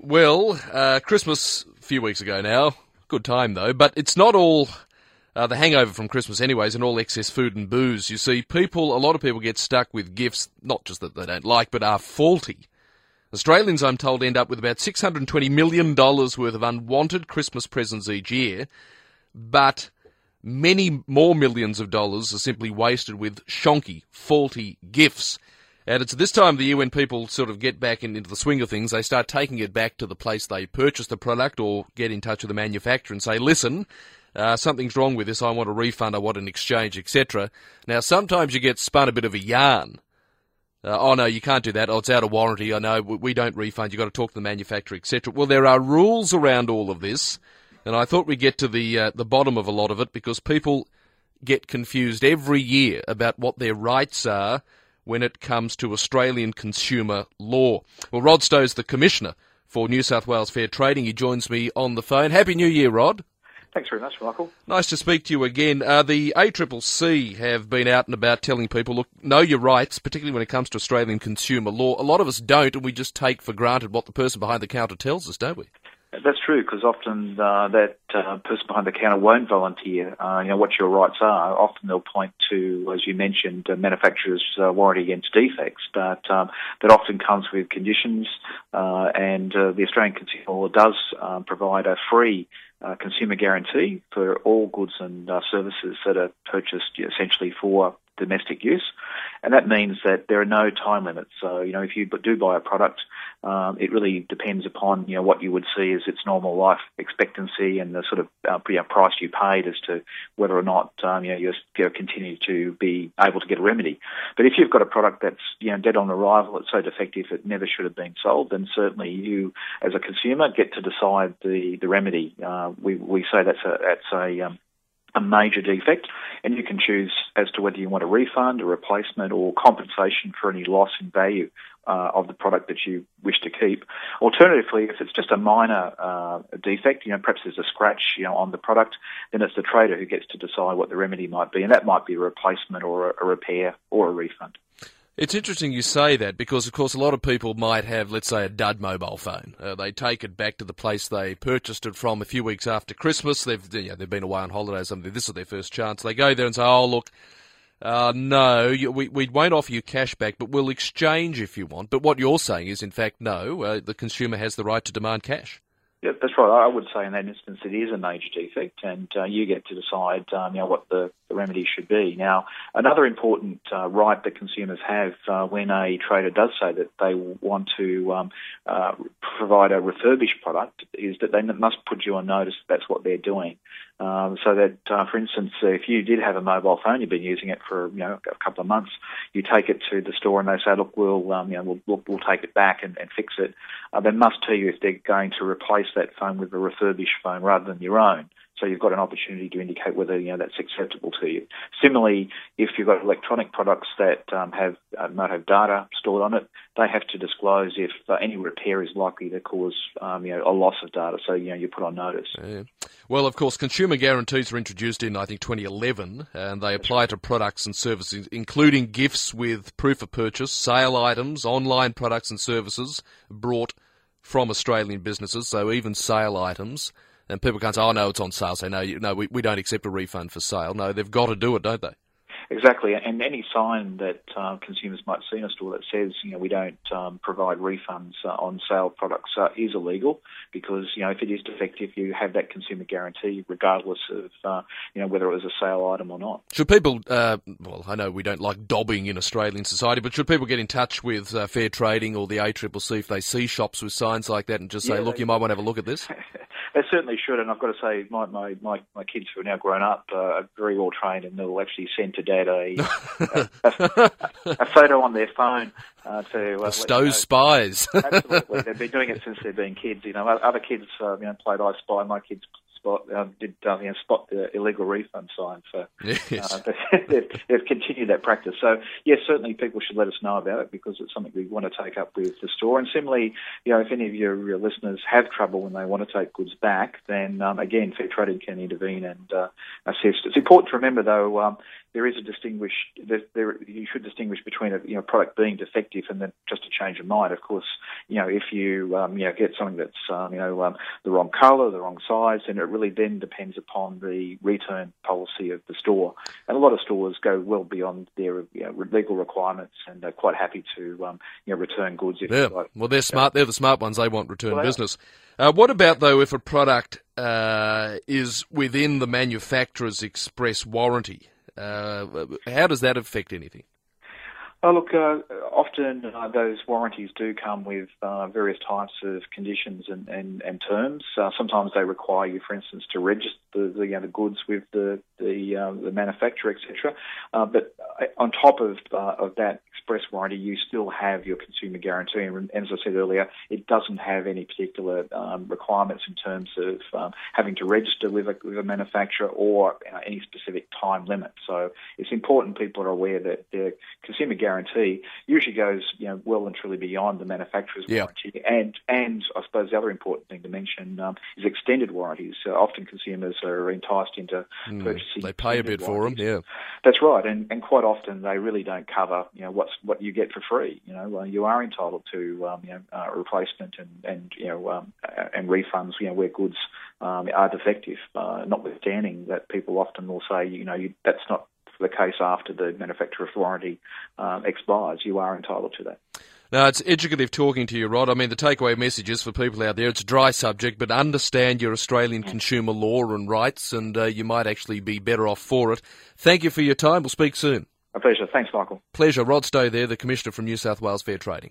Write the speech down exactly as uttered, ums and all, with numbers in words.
Well, uh, Christmas a few weeks ago now. Good time, though. But it's not all uh, the hangover from Christmas anyways and all excess food and booze. You see, people, a lot of people get stuck with gifts, not just that they don't like, but are faulty. Australians, I'm told, end up with about six hundred twenty million dollars worth of unwanted Christmas presents each year, but many more millions of dollars are simply wasted with shonky, faulty gifts. And it's at this time of the year when people sort of get back in, into the swing of things, they start taking it back to the place they purchased the product or get in touch with the manufacturer and say, listen, uh, something's wrong with this, I want a refund, I want an exchange, et cetera. Now, sometimes you get spun a bit of a yarn. Uh, oh, no, you can't do that. Oh, it's out of warranty. I know, we, we don't refund. You've got to talk to the manufacturer, et cetera. Well, there are rules around all of this, and I thought we'd get to the uh, the bottom of a lot of it because people get confused every year about what their rights are when it comes to Australian consumer law. Well, Rod Stowe's the Commissioner for New South Wales Fair Trading. He joins me on the phone. Happy New Year, Rod. Thanks very much, Michael. Nice to speak to you again. Uh, the A C C C have been out and about telling people, look, know your rights, particularly when it comes to Australian consumer law. A lot of us don't, and we just take for granted what the person behind the counter tells us, don't we? That's true, because often uh, that uh, person behind the counter won't volunteer, uh, you know, what your rights are. Often they'll point to, as you mentioned, uh, manufacturers' uh, warranty against defects, but um, that often comes with conditions, uh, and uh, the Australian consumer law does uh, provide a free uh, consumer guarantee for all goods and uh, services that are purchased essentially for domestic use, and that means that there are no time limits. So, you know, if you do buy a product, um, it really depends upon, you know, what you would see as its normal life expectancy and the sort of uh, you know, price you paid as to whether or not, um, you know, you're, you continue to be able to get a remedy. But if you've got a product that's, you know, dead on arrival, it's so defective it never should have been sold, then certainly you, as a consumer, get to decide the, the remedy. Uh, we, we say that's a, that's a, um, a major defect, and you can choose as to whether you want a refund, a replacement, or compensation for any loss in value uh, of the product that you wish to keep. Alternatively, if it's just a minor uh, defect, you know, perhaps there's a scratch, you know, on the product, then it's the trader who gets to decide what the remedy might be, and that might be a replacement or a, a repair or a refund. It's interesting you say that because, of course, a lot of people might have, let's say, a dud mobile phone. Uh, they take it back to the place they purchased it from a few weeks after Christmas. They've you know, they've been away on holiday or something. This is their first chance. They go there and say, oh, look, uh, no, you, we, we won't offer you cash back, but we'll exchange if you want. But what you're saying is, in fact, no, uh, the consumer has the right to demand cash. Yeah, that's right. I would say in that instance it is a major defect, and uh, you get to decide um, you know, what the, the remedy should be. Now, another important uh, right that consumers have uh, when a trader does say that they want to um, uh, provide a refurbished product is that they must put you on notice that that's what they're doing. Um, so that, uh, for instance, if you did have a mobile phone, you've been using it for you know a couple of months, you take it to the store and they say, look, we'll um, you know we'll, we'll, we'll take it back and, and fix it. Uh, they must tell you if they're going to replace that phone with a refurbished phone rather than your own. So you've got an opportunity to indicate whether you know that's acceptable to you. Similarly, if you've got electronic products that um, have uh, might have data stored on it, they have to disclose if uh, any repair is likely to cause um, you know a loss of data. So you know you put on notice. Yeah. Well, of course, consumer guarantees were introduced in I think twenty eleven, and they apply to products and services, including gifts with proof of purchase, sale items, online products and services brought from Australian businesses. So even sale items. And people can't say, oh, no, it's on sale. Say, no, you, no, we, we don't accept a refund for sale. No, they've got to do it, don't they? Exactly, and any sign that uh, consumers might see in a store that says, you know, we don't um, provide refunds uh, on sale products uh, is illegal because, you know, if it is defective, you have that consumer guarantee regardless of, uh, you know, whether it was a sale item or not. Should people, uh, well, I know we don't like dobbing in Australian society, but should people get in touch with uh, Fair Trading or the A C C C if they see shops with signs like that and just say, yeah, look, they, you might want to have a look at this? They certainly should, and I've got to say, my my, my, my kids who are now grown up uh, are very well trained, and they'll actually send to Dad a, a, a, a photo on their phone uh, to uh, the Stowe spies. Absolutely, they've been doing it since they've been kids. You know, other kids uh, you know played I Spy. My kids spot uh, did uh, you know, spot the illegal refund sign. So yes. uh, they've, they've continued that practice. So yes, certainly people should let us know about it because it's something we want to take up with the store. And similarly, you know, if any of your, your listeners have trouble when they want to take goods back, then um, again, Fair Trading can intervene and uh, assist. It's important to remember though, um, there is a distinguish. There, there, you should distinguish between a you know product being defective and then just a change of mind. Of course, you know if you um, you know get something that's um, you know um, the wrong colour, the wrong size, then it really then depends upon the return policy of the store. And a lot of stores go well beyond their you know, legal requirements and are quite happy to um, you know return goods. If yeah, like. well, they're smart. They're the smart ones. They want return well, business. Uh, what about, though, if a product uh, is within the manufacturer's express warranty? Uh, how does that affect anything? Oh, look, uh, often uh, those warranties do come with uh, various types of conditions and, and, and terms. Uh, sometimes they require you, for instance, to register the, the, you know, the goods with the the, uh, the manufacturer, et cetera. Uh, but on top of uh, of that express warranty, you still have your consumer guarantee. And as I said earlier, it doesn't have any particular um, requirements in terms of um, having to register with a, with a manufacturer or uh, any specific time limit. So it's important people are aware that their consumer guarantee usually goes, you know, well and truly beyond the manufacturer's yeah. warranty. And and I suppose the other important thing to mention um, is extended warranties. Uh, often consumers are enticed into mm, purchasing. They pay a bit warranties. for them, yeah. That's right, and and quite often they really don't cover, you know, what's what you get for free. You know, uh, you are entitled to um, you know uh, replacement and and you know um, and refunds, you know, where goods um, are defective. Uh, notwithstanding that, people often will say, you know, you, that's not the case after the manufacturer's warranty um, expires. You are entitled to that. Now, it's educative talking to you, Rod. I mean, the takeaway message is for people out there, it's a dry subject, but understand your Australian consumer law and rights, and uh, you might actually be better off for it. Thank you for your time. We'll speak soon. A pleasure. Thanks, Michael. Pleasure. Rod Stowe there, the Commissioner from New South Wales Fair Trading.